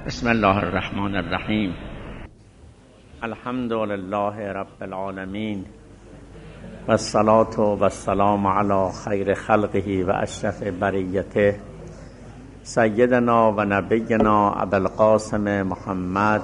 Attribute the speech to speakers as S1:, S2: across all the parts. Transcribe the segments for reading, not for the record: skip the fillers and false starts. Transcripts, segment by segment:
S1: بسم الله الرحمن الرحیم. الحمد لله رب العالمین و الصلاة و السلام علی خیر خلقه و اشرف بریته سیدنا و نبینا ابوالقاسم محمد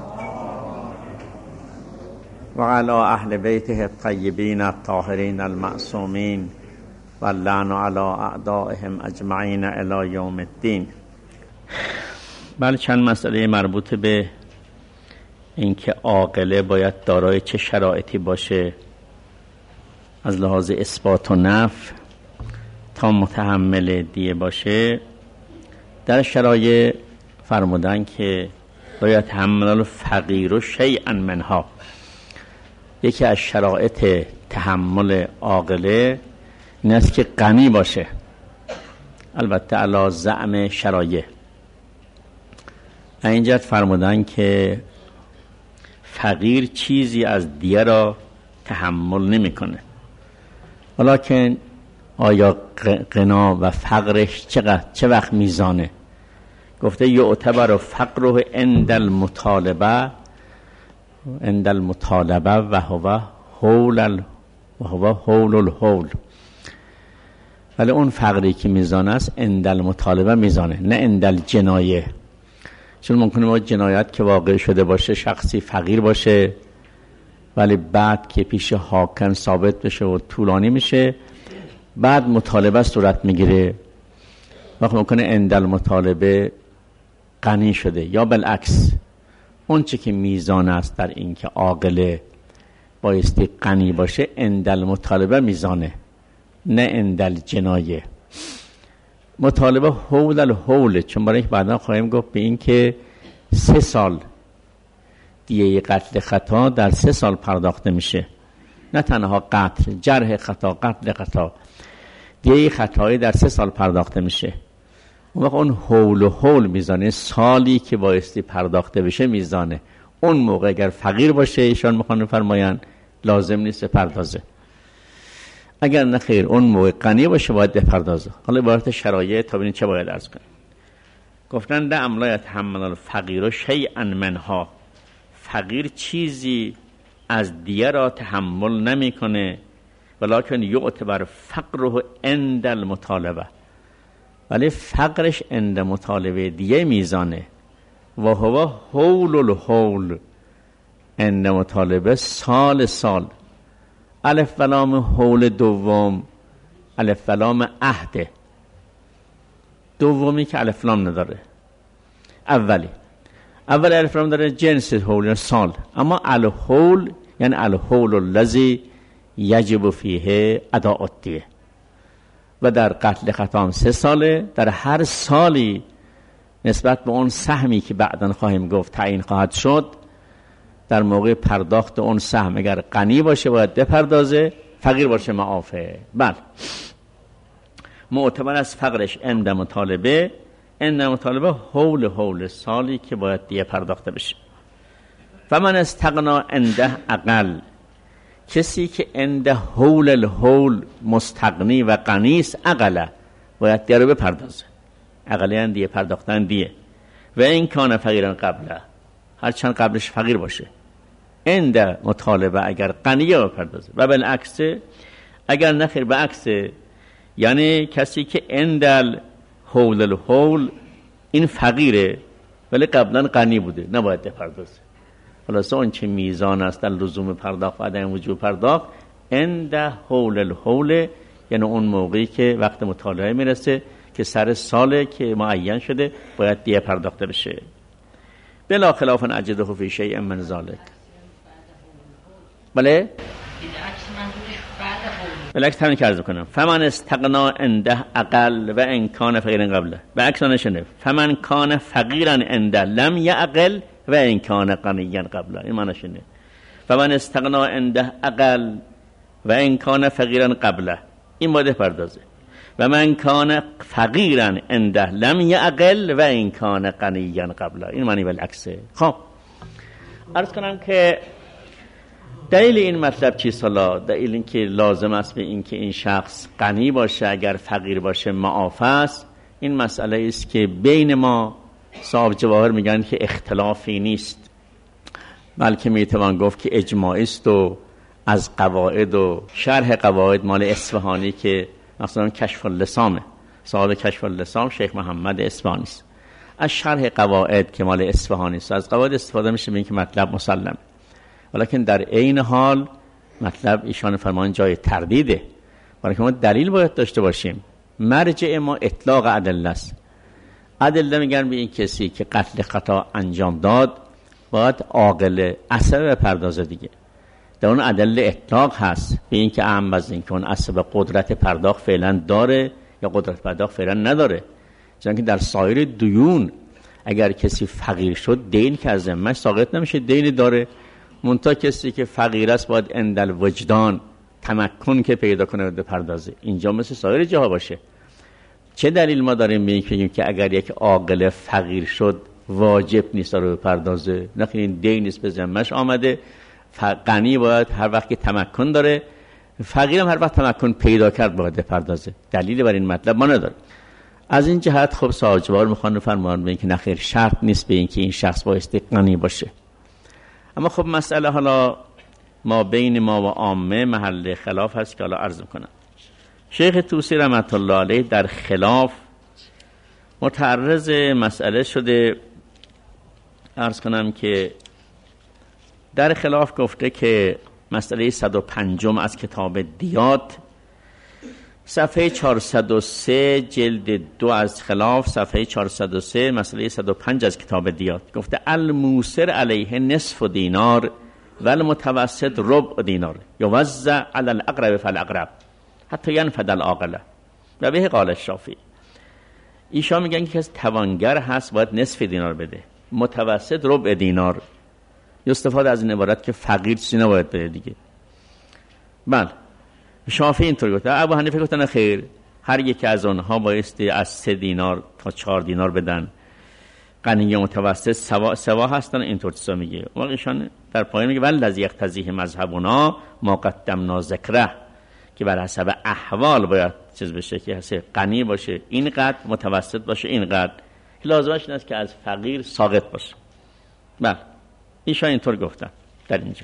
S1: و علی اهل بیته الطیبین الطاهرین المعصومین و اللعن علی اعدائهم اجمعین الی یوم الدین. بله، چند مسئله مربوط به اینکه عاقله باید دارای چه شرایطی باشه از لحاظ اثبات و نفی تا متحمل دیه باشه. در شرایط فرمودن که باید تحمل الفقیر و شیئا منها. یکی از شرایط تحمل عاقله این است که غنی باشه، البته علی زعم شرایط. اینجا فرمودن که فقیر چیزی از دیه را تحمل نمیکنه، ولکن آیا غنا و فقرش چه وقت میزانه؟ گفته یعتبر فقره عند المطالبه و هو حول الحول. ولی اون فقری که میزانه است عند المطالبه میزانه، نه عند الجنایه. چون ممکنه ما جنایت که واقع شده باشه شخصی فقیر باشه، ولی بعد که پیش حاکم ثابت بشه و طولانی میشه، بعد مطالبه صورت میگیره، وقت ممکنه عند المطالبه غنی شده. یا بالعکس، اون چه که میزان است در این که عاقله بایستی غنی باشه عند المطالبه میزانه، نه عند الجنایه. مطالبه حول الحول، چون برای بعدا خواهیم گفت به این که 3 سال دیه قتل خطا در 3 سال پرداخته میشه، نه تنها قتل، جرح خطا، قتل خطا، دیه خطایی در 3 سال پرداخته میشه. اون وقت اون حول و حول میزانه، سالی که بایستی پرداخته بشه میزانه. اون موقع اگر فقیر باشه ایشان میخوان فرماین لازم نیست پردازه، اگر نه خیر اون موقع غنی باشه باید بپردازه. حالا عبارت شرایط تا ببینید چه باید عرض کنیم. گفتن لعم لا یتحمل الفقیر شیئا منها. فقیر چیزی از دیه را تحمل نمیکنه، ولکن یعتبر فقره عند المطالبه. ولی فقرش عند مطالبه دیه میزانه. و هو حول الحول، عند مطالبه سال. الف و لام حول دوم، الف و لام عهد دومی که الف لام نداره. اول الف لام داره جنس حول یا سال، اما الحول یعنی الحول الذی یجب فیه اداء الدیه. و در قتل خطا 3 ساله، در هر سالی نسبت به اون سهمی که بعداً خواهیم گفت تعیین خواهد شد، در موقع پرداخت اون سهم اگر غنی باشه باید بپردازه، فقیر باشه معافه. بله، معتبر از فقرش عند مطالبه حول سالی که باید دیه پرداخته بشه. فمن استغنا عنده اقل، کسی که عند حول الحول مستغنی و غنی است، اقله باید دیه رو بپردازه. اقله دیه پرداختن دیه. و این کان فقیرا قبله، هرچند قبلش فقیر باشه، عند مطالبه اگر غنیه بپردازه. و بالعکس اگر نخیر به عکس، یعنی کسی که عند حول الحول این فقیره ولی قبلا غنی بوده، نباید بپردازه. خلاصه اون چه میزان است در لزوم پرداخت و عدم وجوب پرداخت عند حول الحول، یعنی اون موقعی که وقت مطالعه میرسه که سر ساله که معین شده باید دیه پرداخته بشه. بلا خلاف اجده فی شیء من ذلک. بله، بالعکس همین که عرض کنم. فمن استغنا عنده اقل و ان کان فقیرا قبله. به عکس نشونه فمن کان فقیرا عنده لم یعقل و ان کان غنیا قبله. این معنی شونه فمن استغنا عنده اقل و ان کان فقیرا قبله، این باید پردازه. و من کان فقیرا عنده لم یعقل و ان کان غنیا قبله، این معنی بالعکسه. خب عرض کنم که دلیل این مطلب چیست؟ حالا دلیل این که لازم است به این که این شخص غنی باشه، اگر فقیر باشه معاف است. این مسئله است که بین ما صاحب جواهر میگن که اختلافی نیست، بلکه میتوان گفت که اجماعی است و از قواعد و شرح قواعد مال اصفهانی که مثلا کشف اللسامه، صاحب کشف اللسام شیخ محمد اصفهانی است. از شرح قواعد که مال اصفهانی است از قواعد استفاده میشه، ببین که مطلب مسلم، ولیکن در عین حال مطلب ایشان فرمان جای تردیده، برای که ما دلیل باید داشته باشیم. مرجع ما اطلاق ادله است. ادله میگن به این کسی که قتل خطا انجام داد باید عاقل عصبه بپردازه دیگه. در اون ادله اطلاق هست به این که اهم از این که اون عصبه قدرت پرداخت فعلا داره یا قدرت پرداخت فعلا نداره. چون که در سایر دیون اگر کسی فقیر شد دین که از ذمه‌اش ساقط نمیشه، دین داره. منتها کسی که فقیر است باید اندل وجدان تمکن که پیدا کنه به پردازه. اینجا مثل سایر جاها باشه. چه دلیل ما داریم بگیم که اگر یک عاقل فقیر شد واجب نیست رو بپردازه؟ نخیر این دین نیست به ذمه‌اش آمده. غنی باید هر وقت که تمکن داره، فقیر هم هر وقت تمکن پیدا کرد باید بپردازه. دلیلی بر این مطلب ما نداره. از این جهت خب صاحب جواهر میخوان فرمان به این که نخیر شرط نیست به این که این شخص بایستی غنی باشه. اما خب مسئله حالا ما بین ما و عامه محل خلاف هست که حالا عرض میکنم. شیخ طوسی رحمت الله علیه در خلاف متعرض مسئله شده، عرض کنم که در خلاف گفته که مسئله 105 از کتاب دیات صفحه 403 جلد 2 از خلاف صفحه 403 مسئله 105 از کتاب دیات گفته الموسر علیه نصف دینار و المتوسط ربع دینار یوزع علی الاقرب فالاقرب حتی ینفد العاقله و به قال الشافعی. ایشان میگن که کسی توانگر هست باید نصف دینار بده، متوسط ربع دینار. استفاده از این عبارت که فقیر چیزی نباید بده دیگه. بله شافعی اینطور گفته. ابو حنیفه گفته نه خیر، هر یک از اونها بایستی از 3 دینار تا 4 دینار بدن. غنی متوسط سوا هستن، اینطور چیزا میگه. واقعا ایشان در پایین میگه والذی یقتضیه مذهبنا ما قدمنا ذکره، که بر حسب احوال باید چیز بشه که حسب غنی باشه اینقدر، متوسط باشه اینقدر، لازمش این است که از فقیر ساقط باشه. بله ایشان اینطور گفتن در اینجا.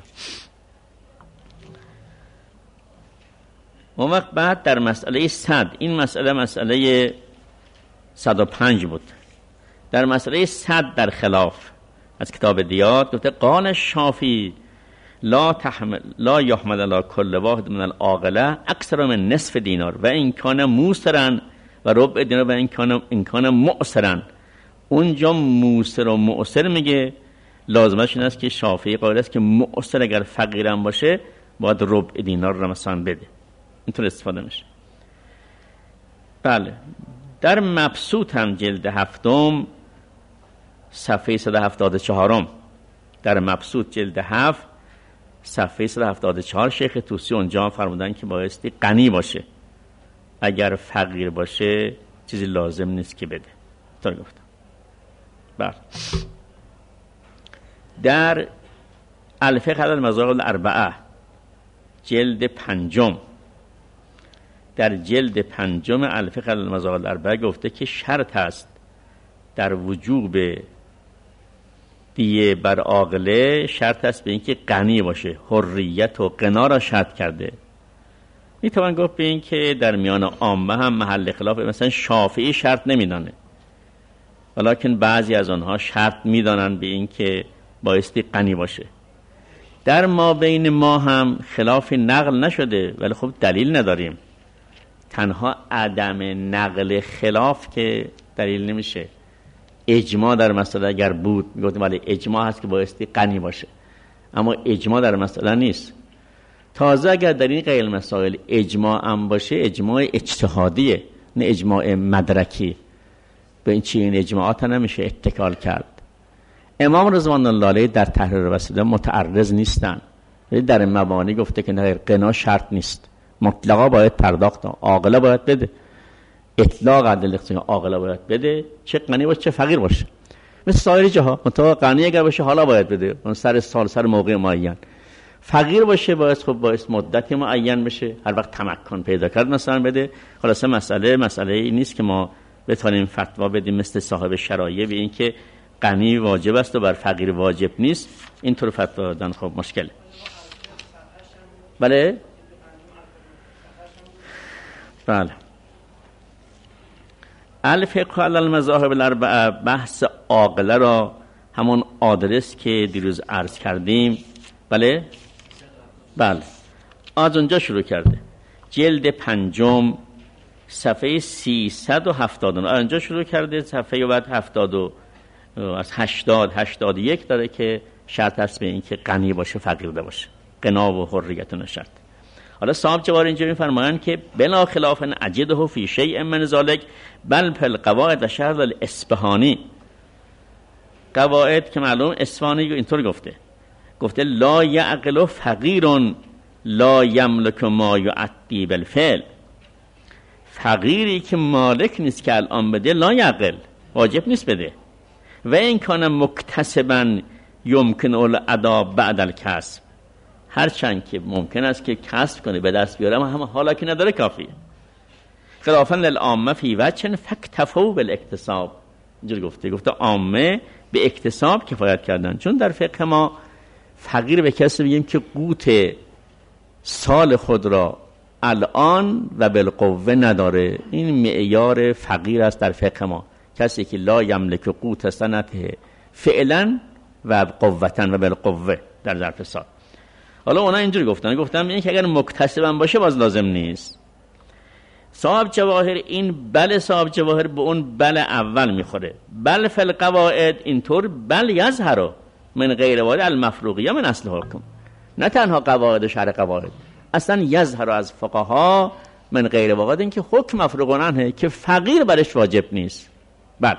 S1: اون وقت بعد در مسئله 100، این مسئله 105 بود. در مسئله 100 در خلاف از کتاب دیات گفته قال الشافعی لا یحمل علی کل واحد من العاقله اکثر من نصف دینار و این کان موسرن و ربع دینار و این کان معسرن. اونجا موسر و معسر میگه لازمش این است که شافعی قائل است که معسر اگر فقیرم باشه باید ربع دینار رو مثلا بده. اینطور استفاده میشه. بله در مبسوط هم جلد 7 صفحه 174 در مبسوط جلد 7 صفحه 174 شیخ طوسی اونجا فرمودن که بایستی غنی باشه، اگر فقیر باشه چیزی لازم نیست که بده. طور گفتم. بله در الفقه علی المذاهب الاربعه جلد 5 در جلد 5 الفقه علی المذاهب الاربعه گفته که شرط است در وجوب دیه بر عاقله، شرط است به اینکه غنی باشه. حریت و غنا را شرط کرده. میتوان گفت به این که در میان عامه هم محل خلاف، مثلا شافعی شرط نمیدانه ولیکن بعضی از آنها شرط میدانن به این که بایستی غنی باشه. در ما بین ما هم خلاف نقل نشده ولی خب دلیل نداریم. تنها عدم نقل خلاف که دلیل نمیشه. اجماع در مسئله اگر بود میگفتیم ولی اجماع هست که بایستی غنی باشه، اما اجماع در مسئله نیست. تازه اگر در این قیل مسائل اجماع هم باشه اجماع اجتهادیه نه اجماع مدرکی. به این چی این اجماعات نمیشه اتکال کرد. امام رضوان الله علیه در تحریر وسیله متعرض نیستن، ولی در مبانی گفته که نه غنا شرط نیست، مطلقا باید پرداخت، عاقله باید بده. اطلاق عدل عاقله باید بده، چه غنی باشه چه فقیر باشه، مثل سایر جاها. مطلقا غنی اگر باشه حالا باید بده، اون سر سال سر موقع معین. فقیر باشه باید خب باید مدت معین بشه، هر وقت تمکن پیدا کرد مثلا بده. خلاصه مسئله نیست که ما بتونیم فتوا بدیم مثل صاحب شرایع به این که غنی واجب است و بر فقیر واجب نیست، اینطور فتوا دادن خب مشکله. بله بله. الفقه علی المذاهب الاربعه، بحث عاقله را همون آدرس که دیروز عرض کردیم، بله بله، از اونجا شروع کرده، جلد 5 صفحه 379 اونجا شروع کرده، صفحه بعد 70 از 81 داره که شرط هست به این که غنی باشه فقیر باشه، غنا و حریت نشرط. حالا صاحب جوار اینجا میفرمایند که بلا خلاف اجده فی شیء من ذلک بل فل قواعد و شرط الاصفهانی. قواعد که معلوم اصفهانی اینطور گفته لا یعقل فقیر لا یملک ما یعطی بالفعل. فقیری که مالک نیست که الان بده، لا یعقل، واجب نیست بده. و این کان مکتسبا یمکن الادا بعد الکسب، هرچند که ممکن است که کسب کنه به دست بیاره، اما هم حالا که نداره کافیه. خلافا للعامه فی وجه فاکتفوا بالاکتساب. اینجوری گفته عامه به اکتساب کفایت کردن، چون در فقه ما فقیر به کسی بگیم که قوت سال خود را الان و بالقوه نداره، این معیار فقیر است در فقه ما، کسی که لا یملک قوت سنته فعلا و قوتا و بالقوه در ظرف سال. حالا اونا اینجوری گفتن این که اگر مکتسبا باشه باز لازم نیست. صاحب جواهر این بل صاحب جواهر به اون بل اول میخوره، بل فی القواعد اینطور بل یظهر من غیر واحد المفروقیه من اصل حکم، نه تنها قواعد و شرع قواعد، اصلا یظهر از فقها من غیر واحد این که حکم مفروغ عنه که فقیر برش واجب نیست. بله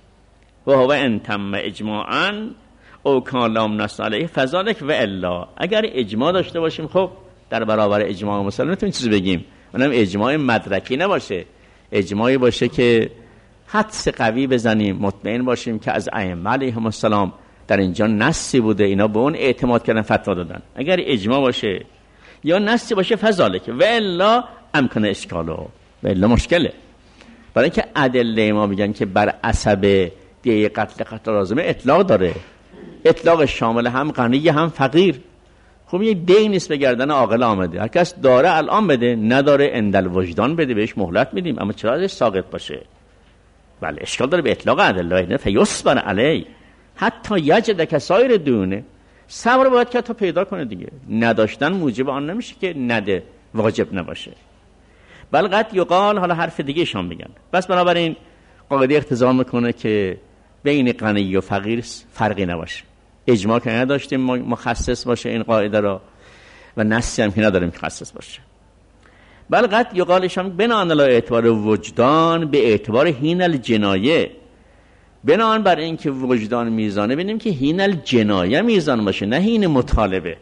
S1: و هو ان تم اجماعا او کان لام نص علیه فذلک و الا. اگر اجماع داشته باشیم خب در برابر اجماع مسلم نمیتونیم چیزی بگیم، اونم اجماع مدرکی نباشه، اجماعی باشه که حدس قوی بزنیم، مطمئن باشیم که از ائمه علیهم السلام در اینجا نصی بوده، اینا به اون اعتماد کردن فتوا دادن. اگر اجماع باشه یا نصی باشه فذلک و الا امکان اشکالو، و الا مشکله. برای اینکه ادله ما میگن که بر عصب دیه قتل لازمه اطلاق داره، اطلاق شامل هم غنی هم فقیر. خب یه دی نیست به گردن عاقل آمده، هر کس داره الان بده، نداره اندل وجدان بده، بهش مهلت میدیم، اما چرا ازش ساقط باشه؟ بله اشکال داره به اطلاق ادله، فیصبر علی حتی یجد کسایر دونه، صبر باید که تا پیدا کنه دیگه، نداشتن موجب آن نمیشه که نده واجب نباشه. بل قد یقال، حالا حرف دیگه شان بگن، بس بنابراین قاعده اقتضا میکنه که بین غنی و فقیر فرقی نباشه، اجماع که نداشتیم مخصص باشه این قاعده را و نصی هم که نداریم مخصص باشه. بل قد یقالش هم بنان لا اعتبار وجدان به اعتبار هین الجنایه، بنان بر این که وجدان میزانه ببینیم که هین الجنایه میزان باشه، نه هین مطالبه،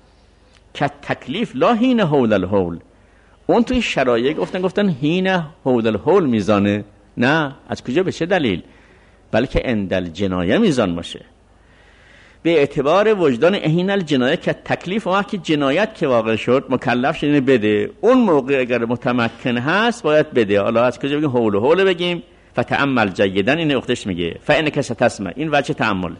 S1: که تکلیف لا هین حول الحول. اون توی شرایع گفتن هین حول الحول میزانه، نه از کجا به چه دلیل؟ بلکه اندل جنایه میزان باشه به اعتبار وجدان هین الجنایه، که تکلیف وقتی جنایت که واقع شد مکلف شدین بده، اون موقع اگر متمکن هست باید بده. حالا از کجا بگیم حول و حول بگیم؟ فتعمل جیدن، این اختش میگه فانک ستسمع، این وجه تأمل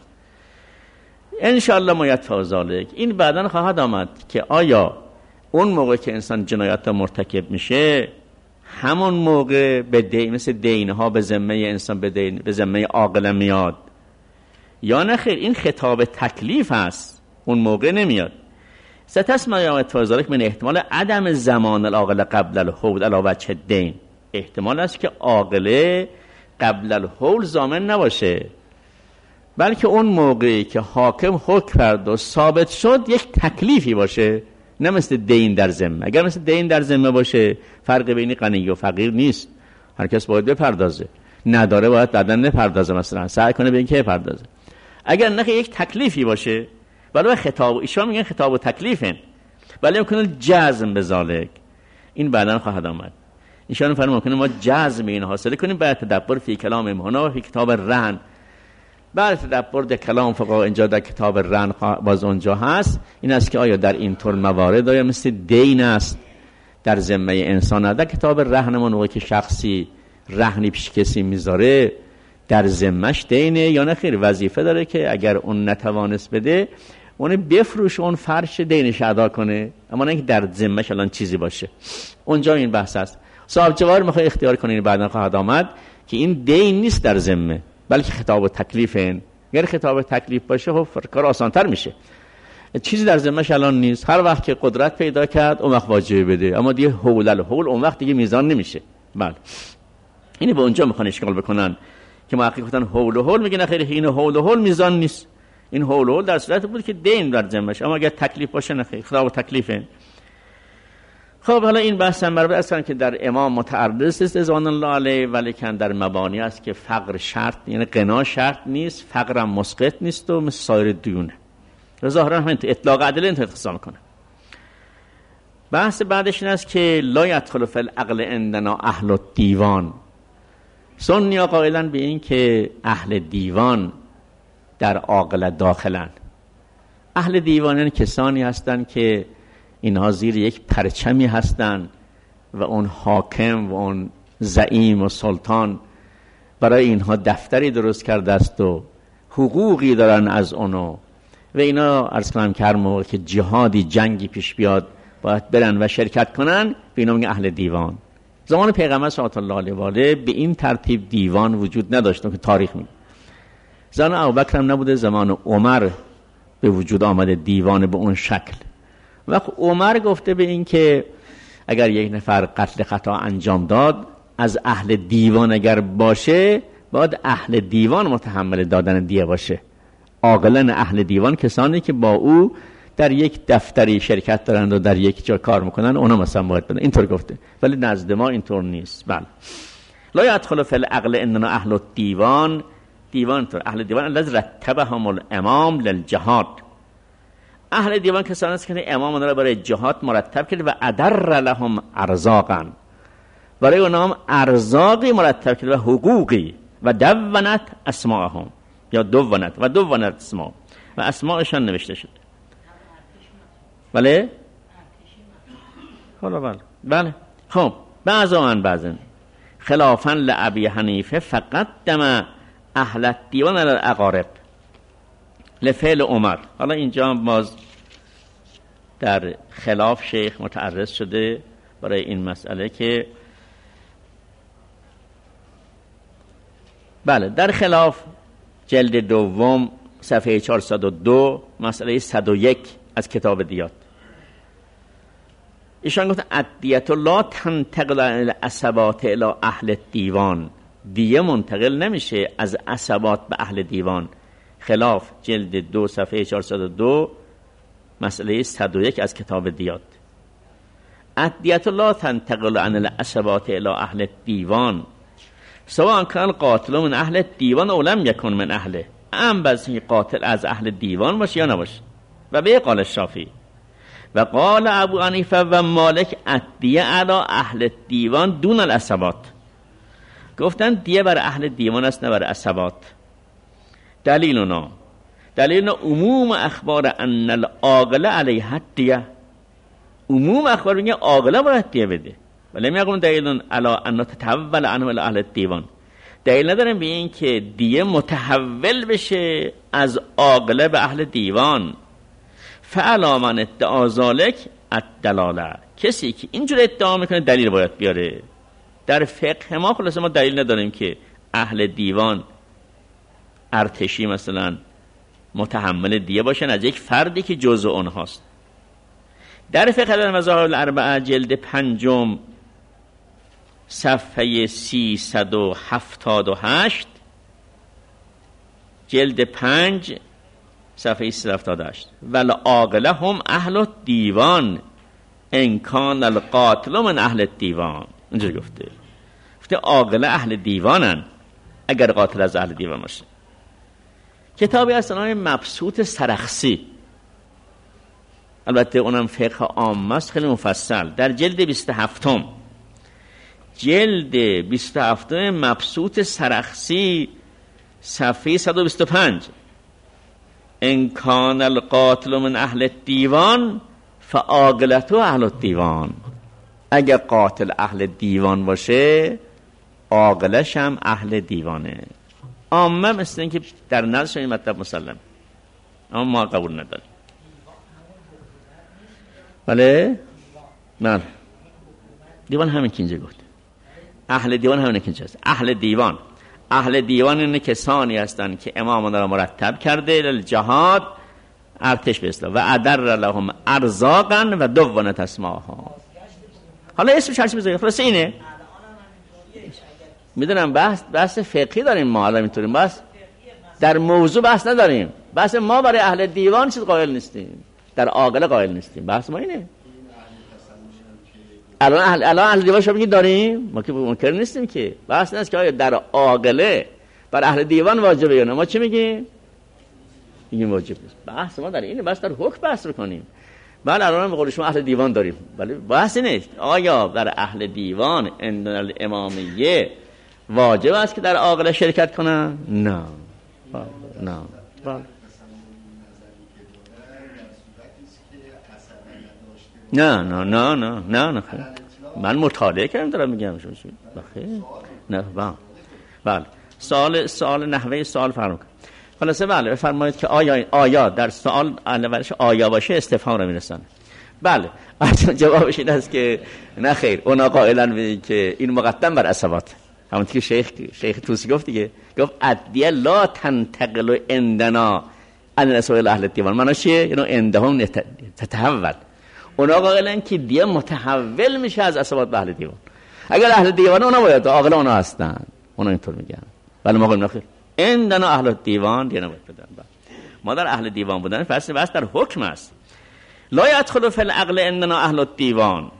S1: ان شاء الله ما یدفع ذلک. این بعداً خواهد آمد که آیا اون موقع که انسان جنایت مرتکب میشه همون موقع به دین، مثل دینها به ذمه انسان به ذمه عاقل میاد یا نه خیر؟ این خطاب تکلیف هست، اون موقع نمیاد. ستسمع یا یدفع ذلک من احتمال عدم زمان العاقل قبل الحول علی وجه الدین، احتمال است که عاقله قبل الحول ضامن نباشه، بلکه اون موقعی که حاکم حکم کرد و ثابت شد یک تکلیفی باشه، نه مثل دین در ذمه. اگر مثل دین در ذمه باشه فرق بین غنی و فقیر نیست، هر کس باید بپردازه، نداره باید بعداً نپردازه، مثلا سعی کنه به این که بپردازه. اگر نه یک تکلیفی باشه، ولی خطاب ایشان میگن خطاب و تکلیفن، ولی میکنن جزم به ذالک، این بعداً خواهد آمد. ایشان فرمودن کنه ما جزم این حاصل کنیم بعد تدبر فی کلام امهنا و فی کتاب رهن. بعد تدبر در کلام فقها اینجا در کتاب رهن باز اونجا هست، این است که آیا در این طور موارد آیا مثل دین است در ذمه انسان؟ در کتاب رهن ما که شخصی رهنی پیش کسی میذاره در ذمه‌اش دینه یا نه خیر؟ وظیفه داره که اگر اون نتوانست بده اون بفروش، اون فرش دینش ادا کنه، اما نه اینکه در ذمه‌اش الان چیزی باشه. اونجا این بحث است. صاحب جوار میخواد اختیار کنه، بعدا خواهد آمد که این دین نیست در ذمه، بلکه خطاب و تکلیفه. اگر خطاب و تکلیف باشه خب کار آسان‌تر میشه. چیزی در ذمه‌اش الان نیست، هر وقت که قدرت پیدا کرد اون وقت واجبه بده، اما دیگه حول الحول اون وقت دیگه میزان نمیشه. بله اینی به اونجا میخوان اشکال بکنن که محقق گفتن حول و حول، میگن خیر این حول و حول میزان نیست، این حول و حول در صورت بود که دین در ذمه‌اش، اما اگر تکلیف باشه نه خیر، خطاب و تکلیفه. خب حالا این بحث هم مربوط است که در امام متعرض است رضوان الله علیه، ولی که در مبانی است که فقر شرط، یعنی غنا شرط نیست، فقرم مسقط نیست و مثل سایر دیونه. ظاهرا همین اطلاق ادله اینطور اختصار میکنه. بحث بعدش این است که لا یدخل فی العقل عندنا اهل الدیوان. سنی‌ها قائلن به این که اهل دیوان در عاقله داخلن. اهل دیوان یعنی کسانی هستند که اینها زیر یک پرچمی هستند و اون حاکم و اون زعیم و سلطان برای اینها دفتری درست کرده است و حقوقی دارن از اونو و اینا عرض کنم که هر موقع که جهادی جنگی پیش بیاد باید برن و شرکت کنن، به اینا میگن اهل دیوان. زمان پیغمبر صلی الله علیه و آله به این ترتیب دیوان وجود نداشت که تاریخ میگه. زمان ابوبکر هم نبوده، زمان عمر به وجود آمده دیوان به اون شکل. وقت عمر گفته به این که اگر یک نفر قتل خطا انجام داد، از اهل دیوان اگر باشه باید اهل دیوان متحمل دادن دیه باشه. عاقلان اهل دیوان کسانی که با او در یک دفتری شرکت دارند و در یک جا کار میکنن، اونا مثلا باید بدن. اینطور گفته، ولی نزد ما اینطور نیست. بله لا یدخل فی العقل اننا اهل الدیوان. دیوان طور اهل دیوان الذی رتبهم الامام للجهاد. اهل دیوان کسانی است که امام اونها را برای جهاد مرتب کرده و ادر لهم ارزاقا، برای اونها هم ارزاقی مرتب کرده و حقوقی، و دونت اسماءهم، یا دونت اسماء و اسماءشان نوشته شده. بله بله. خب بعضن خلافا لابی حنیفه فقدم اهل الدیوان علی الاقارب لفعل عمر. حالا اینجا باز در خلاف شیخ متعرض شده برای این مسئله که بله در خلاف جلد دوم صفحه 402 مسئله 101 از کتاب دیات ایشان گفت الدیة لا تنتقل العصبات الی اهل دیوان. دیه منتقل نمیشه از عصبات به اهل دیوان. خلاف جلد 2 صفحه 402 مسئله 101 از کتاب دیات. الدیة لا تنتقل عن العصبات الی اهل دیوان سواء کان قاتل من اهل دیوان او لم یکن من اهله. ام بسی قاتل از اهل دیوان باشه یا نباشه. و به قال الشافعی و قال ابو حنیفه و مالک الدیه علی اهل دیوان دون العصبات. گفتن دیه بر اهل دیوان است نه بر عصبات. دلیل عموم اخبار ان العاقل علیه الدیه. عموم اخبار میگه عاقل باید دیه بده، ولی میگم دلیل علی ان تتحول عنه الی اهل دیوان. دلیل ندارم به این که دیه متحول بشه از عاقل به اهل دیوان. فعلا من ادعا ذالک الدلاله. کسی که اینجور ادعا میکنه دلیل باید بیاره. در فقه ما خلاصه ما دلیل نداریم که اهل دیوان ارتشی مثلا متحمل دیه باشن از یک فردی که جزء اونهاست. در فقه المذاهب الاربعه جلد 5 صفحه 378 جلد 5 صفحه 378 والعاقله هم اهل الدیوان ان کان القاتل من اهل الدیوان. اینجوری گفته عاقله اهل دیوانن اگر قاتل از اهل دیوان باشه. کتابی از نام مبسوط سرخسی، البته اونم فقه عام است، خیلی مفصل، در جلد 27 مبسوط سرخسی صفحه 125 ان کان القاتل من اهل الدیوان فعاقلته اهل الدیوان. اگر قاتل اهل دیوان باشه عاقلش هم اهل دیوانه. عامه مثل این که در نظرش این مطلب مسلم، اما ما قبول نداریم. بله نه، دیوان همین که اینجا گفت، اهل دیوان همین که اینجا هست. اهل دیوان این کسانی هستند که امام را مرتب کرده للجهاد، ارتش به اصطلاح، و ادر لهم ارزاقا و دوان تسماها. حالا اسمش هرچی بذارید خلاص اینه. میدونم بحث فقهی داریم ما، حالا اینطوریم بحث در موضوع بحث نداریم. بحث ما برای اهل دیوان چیز قائل نیستیم، در عاقله قائل نیستیم. بحث ما اینه. الان اهل دیوان شما میگید داریم، ما که منکر نیستیم که. بحث نیست که آیا در عاقله بر اهل دیوان واجبه یا نه. ما چی میگیم؟ میگیم واجب نیست. بحث ما در اینه، بس در حکم بحث بکنیم. بله الان به قول شما اهل دیوان داریم، ولی بحث نیست آیا در اهل دیوان عند الامامیه واجب است که در عاقله شرکت کنن؟ نه. نه. نه نه نه نه نه نه من مطالعه کردم دارم میگم شما چی؟ نه بله سوال نحوه سوال فرمود. خلاصه بله بفرمایید که آیا در سوال اولش آیا باشه استفهام رو میرسونه. بله جوابش این است که نه خیر، اونا قائلن که این مقدم بر عصبات، همونطور که شیخ توسی گفت دیگه، گفت ادیه لا تنتقل عندنا ان رسول اهل دیوان. معناش چیه؟ اینو عندهم تتحول. اونا قائلن که دیگه متحول میشه از عصبات به اهل دیوان. اگر اهل دیوان اونا باید عاقل اونا هستن، اونا اینطور میگن. ولی ما قائلیم نخیر، عندنا اهل دیوان دیگه نباید بدن. ما در اهل دیوان بودن فصل بس در حکم است. لا يدخل في العقل عندنا اهل الديوان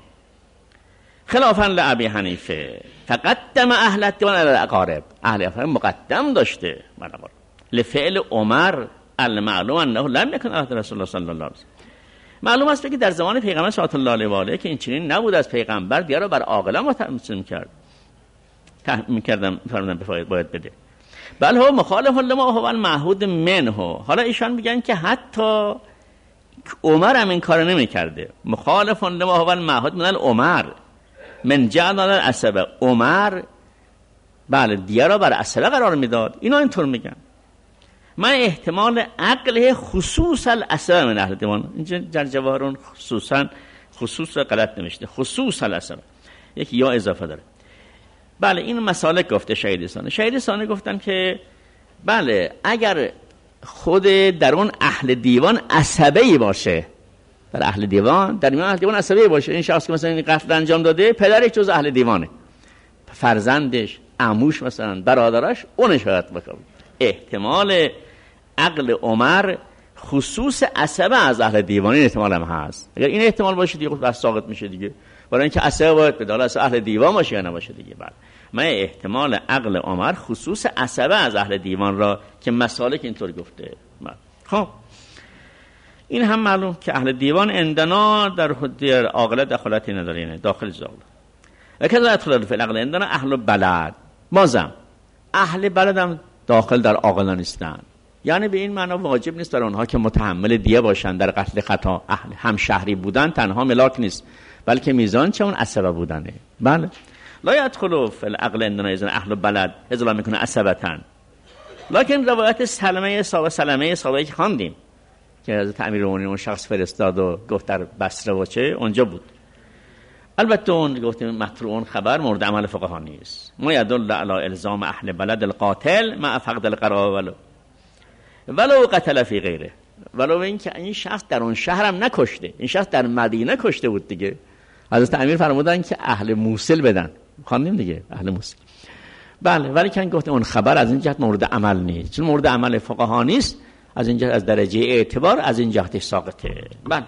S1: خلافا لابي حنیفه فقدم اهل الديوان على الاقارب. اهل دیوان مقدم داشته مرحبا لفعل عمر المعلوم انه لم يكن عهد رسول الله صلی الله علیه و معلوم است که در زمان پیغمبر صلی الله علیه و آله که این چنین نبود، از پیغمبر دیگه رو بر عاقلان متمثل کرد می‌کردم فرمودن باید بده. بل هو مخالف لما هو المعهود منه. حالا ایشان میگن که حتی عمر هم این کارو نمی‌کرده. مخالف لما هو المعهود من عمر من جعل العصبه. عمر بله دیگه رو بر عصبه قرار میداد. اینا اینطور میگن. من احتمال عقل خصوص العصبه من اهل دیوان، اینجا در جواهرون خصوص غلط نمیشته، خصوص العصبه یک یا اضافه داره. بله این مسالک گفته شهید ثانی گفتن که بله اگر خود در اون اهل دیوان عصبه‌ای باشه، در اهل دیوان در میان اهل دیوان عصبه‌ای باشه، این شخص که مثلا این قتل انجام داده پدرش جز اهل دیوانه، فرزندش، عموش مثلا، برادرش، اون شاید بکنه. احتمال عقل عمر خصوص عصبه از اهل دیوان این احتمال هم هست. اگر این احتمال باشه دیگه بس ساقط میشه دیگه، برای اینکه عصبه باید به داله اهل دیوان باشه یا نباشه دیگه. بله من احتمال عقل عمر خصوص عصبه از اهل دیوان را که مسالک اینطور گفته. خب این هم معلوم که اهل دیوان عندنا در حد عاقله دخالتی نداره، یعنی داخل زاغل. لکن ادخل فی العقل عندنا اهل بلد. بازم اهل بلد هم داخل در عاقله نیستن، یعنی به این معنا واجب نیست بر اونها که متحمل دیه باشن در قتل خطا. اهل هم شهری بودن تنها ملاک نیست، بلکه میزان چه اون عصبه بودنه. بله لا يدخل في العقل عندنا اهل بلد اذا میکنه عصبتن. لکن روایت سلمه صحابه که خواندیم که حضرت امیرالمومنین اون شخص فرستاد و گفت در بصره و چه اونجا بود، البته اون گفتیم مطروح خبر مورد عمل فقها نیست. ما يدل على الزام اهل بلد القاتل مع فقد القرابه ولو قتل فی غیره. ولو اینکه این شخص در اون شهرم نکشته، این شخص در مدینه کشته بود دیگه. حضرت امیر فرمودن که اهل موصل بدن، خواندیم دیگه اهل موصل. بله ولی که گفت اون خبر از این جهت مورد عمل نیست، چون مورد عمل فقها نیست، از این جهت از درجه اعتبار از این جهت ساقطه. بله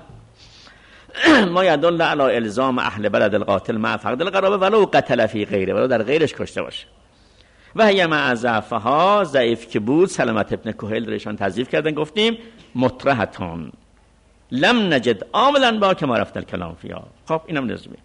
S1: ما یدل علی الزام اهل بلد القاتل مع فقد القرابه ولو قتل فی غیره، ولو در غیرش کشته باشه. و هی مع ضعفها، ضعیف که بود، سلمت ابن کهیل درشان تضعیف کردن، گفتیم مطرحتون لم نجد عاملا با که ما رفت الکلام فیها. خب اینم نظمی.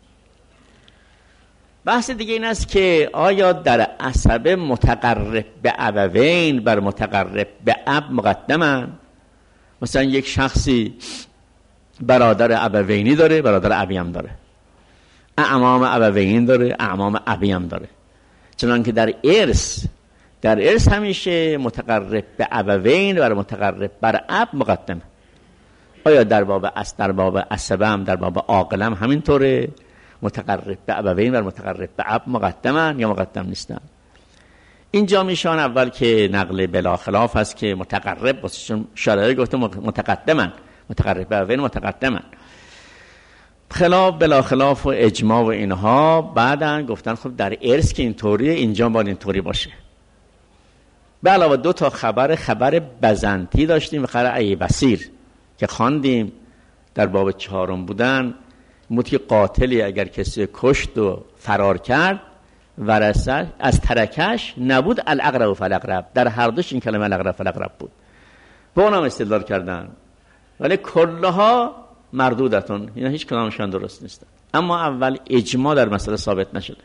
S1: بحث دیگه این است که آیا در عصبه متقرب به ابوین بر متقرب به اب مقدمن؟ مثلا یک شخصی برادر ابوینی داره، برادر ابی هم داره، اعمام ابوین داره، اعمام ابی هم داره. چنانکه در ارث همیشه متقرب به ابوین و متقرب بر اب مقدمه. آیا در باب عصبه هم در باب عاقله هم همینطوره؟ متقرب به ابوین و متقرب به اب مقدمن یا مقدم نیستن؟ اینجا میشان اول که نقل بلا خلاف هست که متقرب واسه شارعی گفته متقدمن، متقرب به ابوین متقدمن. خلاف بلا خلاف و اجماع و اینها بعدن گفتن خب در ارث که اینطوریه اینجا باید اینطوری باشه. به علاوه 2 تا خبر بزنطی داشتیم و خبر ایبسیر که خواندیم در باب 4 بودن. موتی قاتلی اگر کسی کشت و فرار کرد ورثه از ترکش نبود الاقرب فالاقرب، در هر دوش این کلمه الاقرب فالاقرب بود. با اونم استدلال کردن ولی کلها مردودتون، اینا هیچ کدامشون درست نیستن. اما اول اجماع در مسئله ثابت نشده.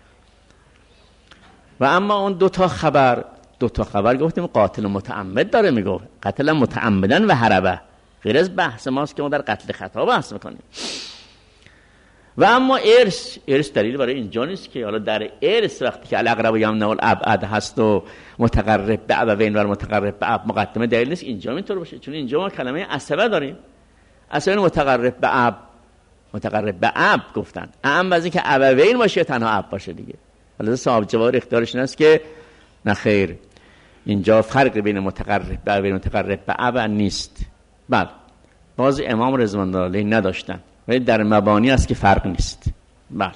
S1: و اما اون 2 تا خبر گفتیم قاتل متعمد داره میگه، قتل متعمدن و هربه، غیر از بحث ماست که ما در قتل خطا بحث میکنیم. و اما ارث دلیل برای اینجا نیست که حالا در ارث وقتی که الاقرب یمنع الابعد هست و متقرب به ابوین و متقرب به اب مقدمه، دلیل نیست اینجا اینطور باشه، چون اینجا ما کلمه عصبه داریم. اصلا متقرب به اب گفتن، اهم از این که ابوین باشه تنها اب باشه دیگه. حالا صاحب جواب اختیارش اینه که نه خیر، اینجا فرق بین متقرب به ابوین و متقرب به اب نیست. بله باز امام رضوان الله علیه نداشتن ولی در مبانی است که فرق نیست. بله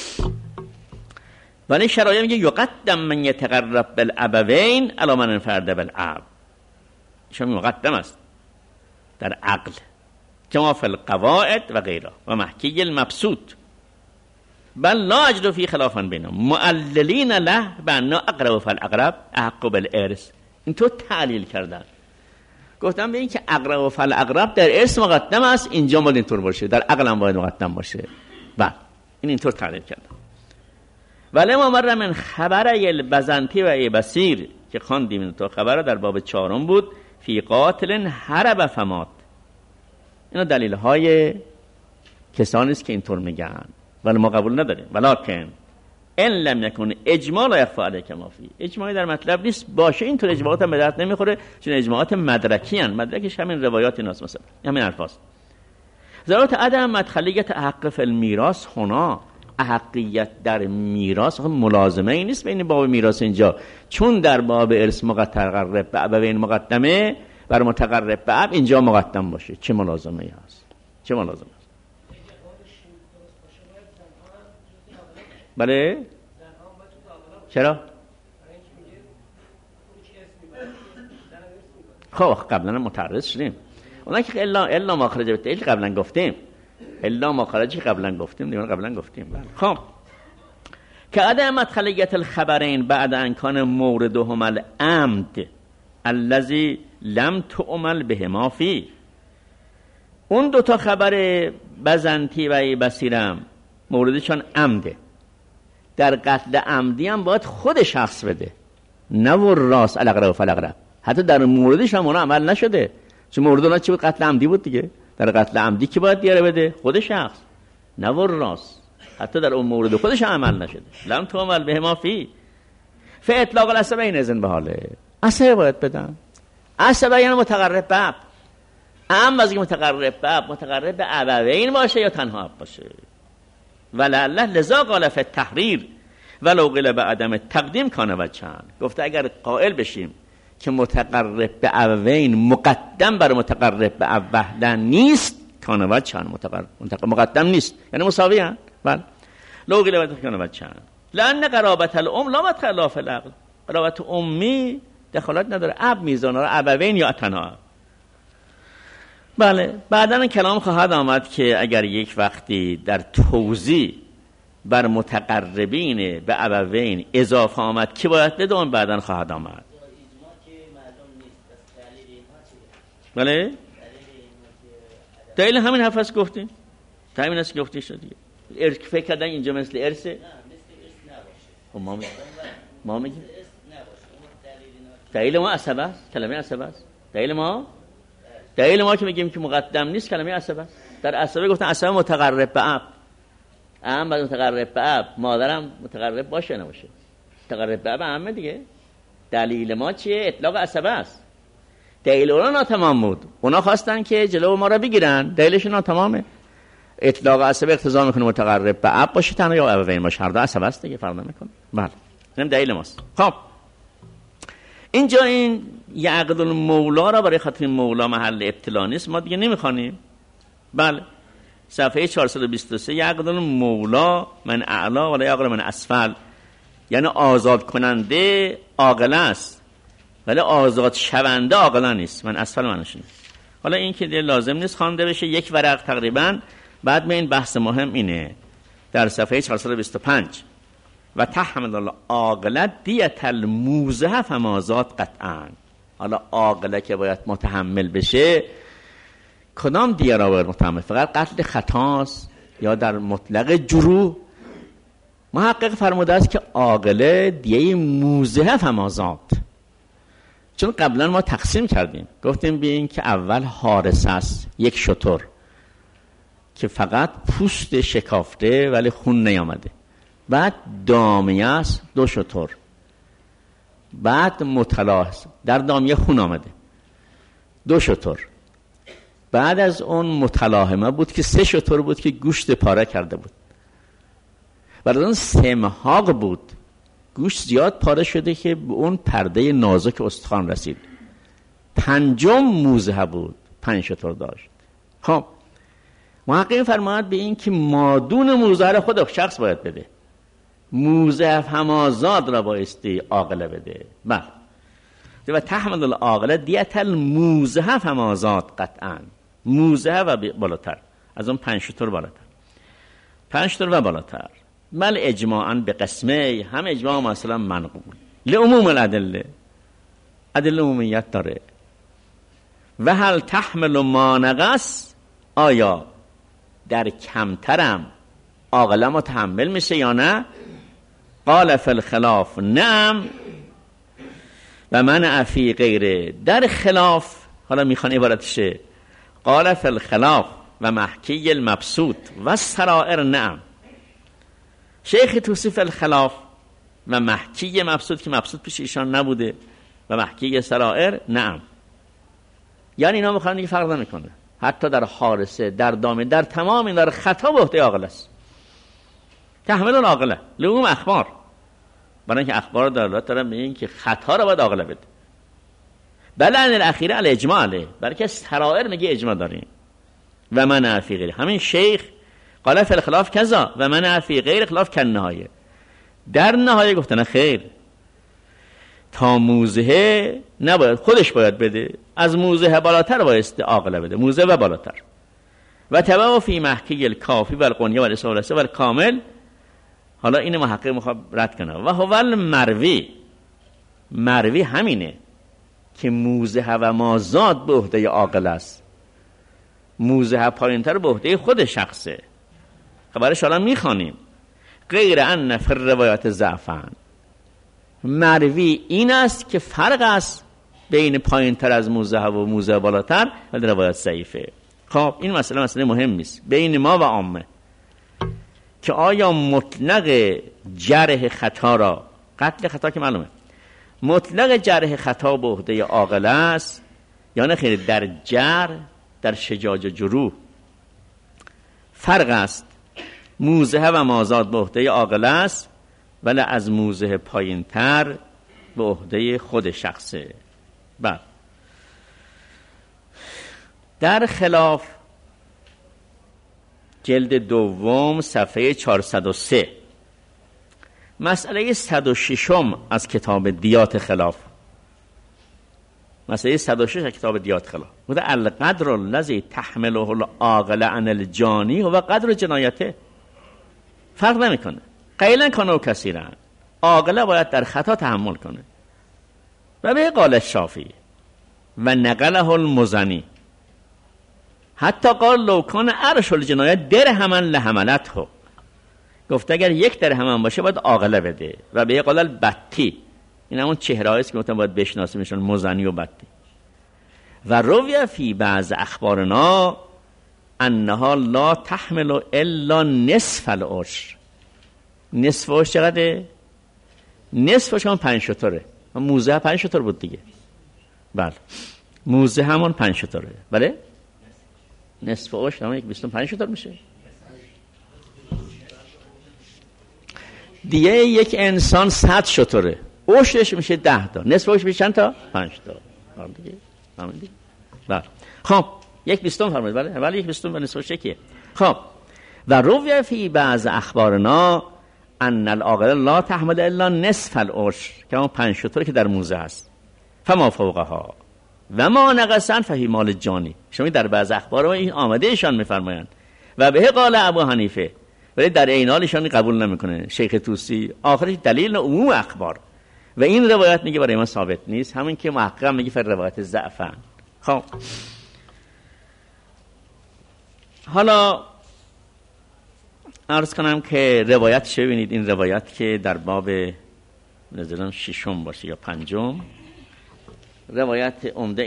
S1: ولی شرایع میگه یقدم من یتقرب بالابوین علی من انفرد بالاب، شما مقدم است در عقل کما فی القواعد و غیره و محکی المبسوط، بل لا اجد فی خلافا بینهم معللین له بان اقرب فالاقرب احق بالارث. این تو تعلیل کردن، گفتم به این که اقرب فالاقرب در ارث مقدم است، اینجا باید اینطور باشه، در عقل هم باید مقدم باشه. بله اینطور تعلیل کردم. ولی ما مر من خبر البزنطی و ایبسیر که خواندیم، این تو خبر در باب 4 بود، فی قاتل هرب فمات. اینا دلیل های کسانی است که اینطور میگن ولی ما قبول نداریم. ولکن ان لم یکن اجماع لا یخفی علیک ما فی، اجماعی در مطلب نیست باشه، اینطور اجماعات هم به درد نمیخوره، چون اجماعات مدرکی ان، مدرکش همین روایات ایناست، مثلا همین الفاظ. ضرورت عدم مدخلیت حق فی المیراث هنا، احقیت در میراث ملازمه ای نیست بین باب میراث اینجا، چون در باب ارث متقرب به ابوین مقدمه بر متقرب به اب اینجا مقدم باشه. چه ملازمه ای هست؟ چه ملازمه است؟ بله چرا؟ خب قبلا متعرض شدیم اونا که الا ما خرج بالتعلیل قبلا گفتیم، الا ما خرج قبلا گفتیم دیگه، قبلا گفتیم. خب که عدم مدخلیت الخبرین بعد ان کان موردهم العمد الذي لم تعمل بهما فی، اون 2 تا خبر بزنطی و ایبسیرم موردشان عمده، در قتل عمدی هم باید خود شخص بده، نه وراث الاقرب فالاقرب. حتی در موردش هم اون عمل نشده، چون مورد اون چی بود؟ قتل عمدی بود دیگه. در قتل عمدی کی باید دیاره بده؟ خود شخص، نه وراث. حتی در اون مورد خودش عمل نشده، لم تعمل بهما فی. فاطلاق العصبین اذن به حاله، عصبه باید بدن. عصبه یعنی متقرب به اب، اما از اینکه متقرب به اب متقرب به ابوین باشه یا تنها اب باشه. ولله لذا قال فی التحریر ولو قیل به عدم تقدیم کان وجهان، گفته اگر قائل بشیم که متقرب به ابوین مقدم بر متقرب به اب وحده نیست، کان وجهان مقدم نیست یعنی مساوی ان. بله لو قیل به کان وجهان لان قرابت الام لا مدخل فی العقل، قرابت امی دخالت نداره، اب میزان را ابوین یا تنها. بله بعداً کلام خواهد آمد که اگر یک وقتی در توضیح بر متقربین به ابوین اضافه آمد که باید بدون، بعداً خواهد آمد. بله دلیل همین حرف است گفتیم، همین است گفته شد دیگه. ارث فکر کردن اینجا مثل ارث، خب ما میگیم دلیل ما عصبه است، کلمه عصبه است. دلیل ما که میگیم که مقدم نیست کلمه عصبه است. در عصبه گفتن عصبه متقرب به اب، ام بعد متقرب به اب، مادرم متقرب باشه نباشه. تقرب به همه دیگه. دلیل ما چیه؟ اطلاق عصبه است. دلیل اونا ناتمام بود، اونا خواستن که جلو ما را بگیرن، دلیلشون ناتمامه. اطلاق عصبه اقتضا میکنه متقرب به اب باشه تنها یا ابوین باشه، هر دو عصبه است دیگه، فرق نمیکنه. بله اینم دلیل ماست. خب اینجا این یعقد المولا را برای خاطر مولا محل ابتلا نیست، ما دیگه نمیخوانیم. بله صفحه 423 یعقد المولا من اعلا ولا یعقد من اسفل، یعنی آزاد کننده عاقله است ولی آزاد شونده عاقله نیست. من اسفل منش نیست. حالا این که لازم نیست خوانده بشه، یک ورق تقریبا. بعد این بحث مهم اینه در صفحه 425 و تحمل العاقله دیت الموزه فمازاد قطعا. حالا عاقله که باید متحمل بشه کدام دیه را باید متحمل؟ فقط قتل خطاست یا در مطلق جروح؟ محقق فرموده است که عاقله دیه موزه فمازاد. چون قبلا ما تقسیم کردیم، گفتیم بیاین که اول حارس است، یک شتر که فقط پوست شکافته ولی خون نیامده، بعد دامیه است 2 شتر، بعد مطلع در دامیه خون آمده 2 شتر، بعد از اون متلاحمه بود که 3 شتر بود که گوشت پاره کرده بود، بعد از اون سمحاق بود، گوشت زیاد پاره شده که به اون پرده نازک استخوان رسید، 5م موزه بود، 5 شتر داشت. خب محقق فرماید به این که مادون موزه را خود شخص باید بده، موزه همازاد را بایستی عاقله بده. بله و تحمل العاقله دیت الموزه همازاد قطعا، موزه و بالاتر از اون 5 شتر بالاتر، 5 شتر و بالاتر. بل اجماعاً به قسمه، هم اجماع مثلا منقول لعموم الادله، ادله عمومیت داره. و هل تحمل ما نقص، آیا در کمترم عاقله متحمل میشه یا نه؟ قال فی الخلاف نعم و من فی غیره، در خلاف. حالا میخوان عبارتشه قال فی الخلاف و محکی المبسوط و سرائر نعم. شیخ توصیف الخلاف و محکی مبسوط که مبسوط پیش ایشان نبوده و محکی سرائر نعم، یعنی اینا میخوان دیگه فرق نمیکنه، حتی در حارسه، در دامه، در تمام این در خطا به عهده عاقله است. تحمل العاقله لعموم اخبار، برای اینکه اخبار دلالت دارن به این که خطا را باید عاقله بده. بل ان الاخیره الاجماع علیه، برای که سرائر میگه اجماع داریم. و من فی غیر، همین شیخ قال فی الخلاف کذا و من فی غیر خلاف کن نهایه، در نهایه گفتن خیر تا موزه نباید خودش باید بده، از موزه بالاتر باید عاقله بده، موزه و بالاتر. و تبع فی محکی الکافی و القنیه و الاسالسه و الکامل. حالا این محقق میخواد رد کنه و هو المروی، مروی همینه که موزه و مازاد به عهده عاقل است، موزه پایینتر به عهده خود شخصه. خبرش حالا میخوانیم غیر ان فی روایات ضعفن، مروی این است که فرق است بین پایینتر از موزه و موزه بالاتر و در روایات ضعیفه. خب این مسئله مهم است بین ما و عامه که آیا مطلق جرح خطا را، قتل خطا که معلومه، مطلق جرح خطا به عهده عاقل است یا نه خیر؟ در جرح، در شجاج جروح فرق است. موزه و مازاد به عهده عاقل است ولی از موزه پایینتر به عهده خود شخصه. بعد در خلاف جلد دوم صفحه 403 مسئله 106 از کتاب دیات خلاف، مسئله 106 از کتاب دیات خلاف بوده القدر الذی تحمله العاقل عن الجانی و قدر جنایته. فرق نمیکنه، قیلا کنه و کثیرا، عاقله باید در خطا تحمل کنه. و به قال الشافعی و نقله المزنی حتی قال لو کان عرش الجنایت درهما لحملته، گفت اگر 1 درهم باشه باید عاقله بده. و به قال البتی، این همون چهرهایی است که مثلا باید بشناسیمشون، مزنی و بتی. و روی فی بعض اخبارنا انها لا تحمل الا نصف العشر. نصف عشر چقدره؟ نصفش هم 5 شتره. موزه 5 شتر بود دیگه. بله موزه همون 5 شتره. بله نصف اوش همون 25 شتر میشه دیگه. یک انسان 100 شتره، اوشش میشه 10 تا، نصف اوش میشه چند تا؟ 5 تا دیگه. همین دیگه. بله خب 1/20 فرمایید. بله 1/20 و نصف اوش کیه؟ خب و روی فی بعض اخبارنا ان العاقل لا تحمل الا نصف العشر که اون 5 شتر که در موزه هست، فما فوقها و ما نقصن فهی مال جانی. شما در بعض اخبار این آمده ایشان میفرمایند و به قال ابو حنیفه، ولی در عین حال ایشان قبول نمیکنه شیخ طوسی. آخرش دلیل عموم اخبار و این روایت میگه برای ما ثابت نیست، همین که محقق میگه فر روایت ضعفن. خب حالا عرض کنم که روایت ببینید. این روایت که در باب نظرم 6 باشه یا 5 روایت عمده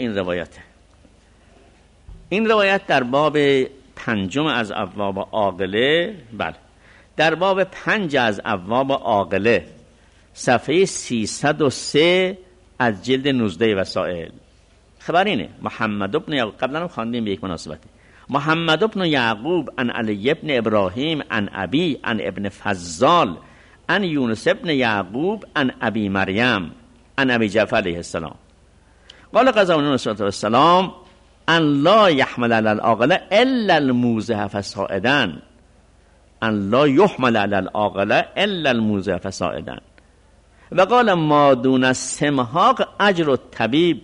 S1: این روایت در باب 5 از ابواب عاقله. بله در باب 5 از ابواب عاقله صفحه 303 از جلد 19 وسائل خبر اینه. محمد ابن یعقوب، قبلا هم خواندیم به یک مناسبت، محمد ابن یعقوب عن علی ابن ابراهیم عن ابی عن ابن فضال عن یونس ابن یعقوب عن ابی مریم عن ابی جعفر علیه السلام قال قضا النبی صلی الله علیه وسلم ان لا يحمل على العاقل الا الموزه فصاعدا، ان لا يحمل على العاقل الا الموزه فصاعدا. و قال ما دون السمحاق اجر الطبیب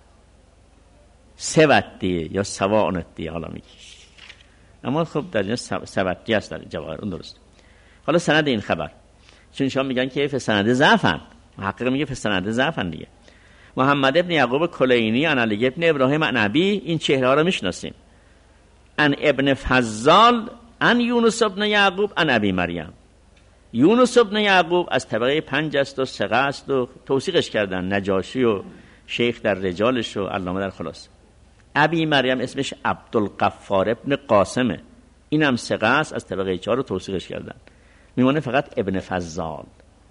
S1: سوتی یا سواعنتی. حالا میگه اما خب در اینجا سوتی هست در جواهر، اون درست. حالا سند این خبر، چون شما میگن که فسند ضعفن، محقق میگه فسند ضعفن دیگه. محمد ابن یعقوب کلینی عن علی ابن ابراهیم عن ابی، این چهره ها رو میشناسیم. عن ابن فضال عن یونس ابن یعقوب عن ابی مریم. یونس ابن یعقوب از طبقه 5 است و ثقه است و توثیقش کردن نجاشی و شیخ در رجالش و علامه در خلاص. ابی مریم اسمش عبدالغفار ابن قاسمه، اینم ثقه است از طبقه 4 رو توثیقش کردن. میمونه فقط ابن فضال.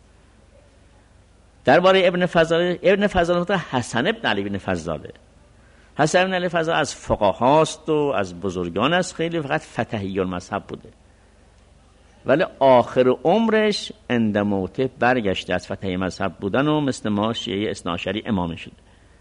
S1: درباره ابن فضال حسن ابن علی ابن فضاله. حسن ابن علی فضال از فقهاست و از بزرگان است، خیلی فقط فتحی المذهب بوده، ولی آخر عمرش عند موته برگشته از فتحی مذهب بودن و مثل ما شیعه اثناعشری امام شده.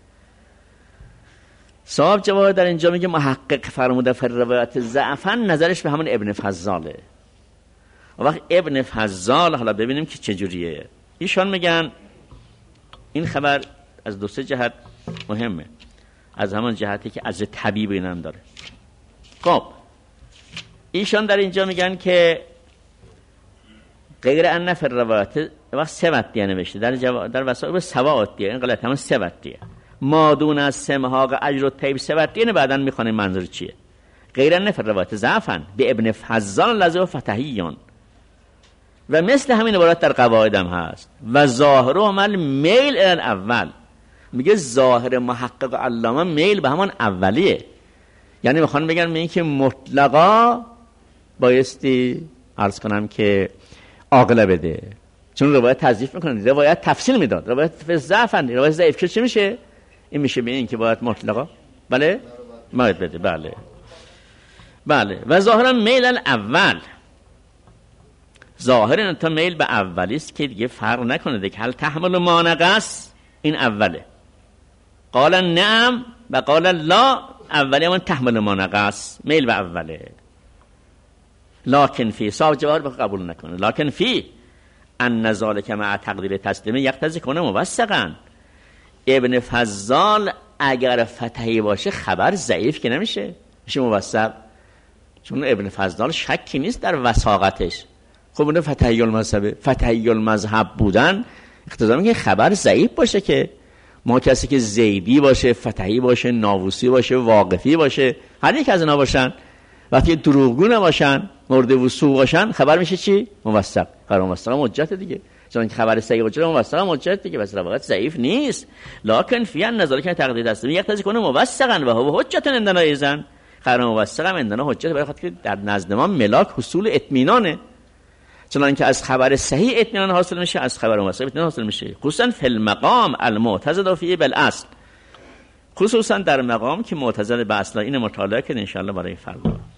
S1: صاحب جواهر در اینجا میگه محقق فرموده فر روایت ضعفن، نظرش به همون ابن فضاله. و وقت ابن فضال حالا ببینیم که چجوریه. ایشان میگن این خبر از 2-3 جهت مهمه. از همان جهتی که از طبیب اینم داره. خب ایشان در اینجا میگن که غیر ان فر روایت وقت سوتیه نوشته در وسائل سواتیه، این غلط، همون سوتیه. مادون از سمحاق اجر و طیب سوتیه. نه بعدن میخوانیم منظور چیه. غیر ان فر روایت ضعفن به ابن فضال لذو فتحیون و مثل همین عبارت در قواعد هم هست. و ظاهر و عمل میل الان اول، میگه ظاهر محقق علامه میل به همان اولیه. یعنی میخوان بگن میگن که مطلقا بایستی عرض کنم که عاقله بده، چون روایت تضعیف میکنه، روایت تفصیل میداد، روایت ضعفن، روایت ضعیف که چی میشه؟ این میشه به این که باید مطلقا بله باید بده. بله و ظاهرا میل الاول، ظاهرا تا میل به اولی است که دیگه فرق نکنه دیگه. هل تحمل ما نقص، این اوله. قال نعم و قال لا، اولی من تحمل ما نقص، میل به اوله. لکن فی، صاحب جواهر قبول نکنه، لکن فی ان ذلک مع تقدیر تسلیم یقتضی کنه موثقا. ابن فضال اگر فتحی باشه خبر ضعیف که نمیشه، میشه موثق، چون ابن فضال شکی نیست در وثاقتش. خب اون فتحی المذهب بودن اقتضا میگه خبر ضعیف باشه که ما کسی که زیدی باشه، فتحی باشه، ناووسی باشه، واقفی باشه، هر یک از اینا باشن، وقتی دروغگو نباشن، مورد وثوق باشن، خبر میشه چی؟ موثق. خبر موثق حجت دیگه، چون خبر صحیح حجت موثق حجت دیگه، بس روایت ضعیف نیست. لکن فی نظر که تقدید است یقتضی کنه موثقا و هو حجت عندنا ایزن. خبر موثق هم عندنا حجت، برای خاطر که در نزد ما ملاک حصول اطمینانه. چنانکه از خبر صحیح اطمینان حاصل میشه، از خبر مصحف اطمینان حاصل میشه، خصوصا فی المقام المعتزد فیه بالاصل، خصوصا در مقام که معتزد به اصل. این مطالعه که ان شاء الله برای فردا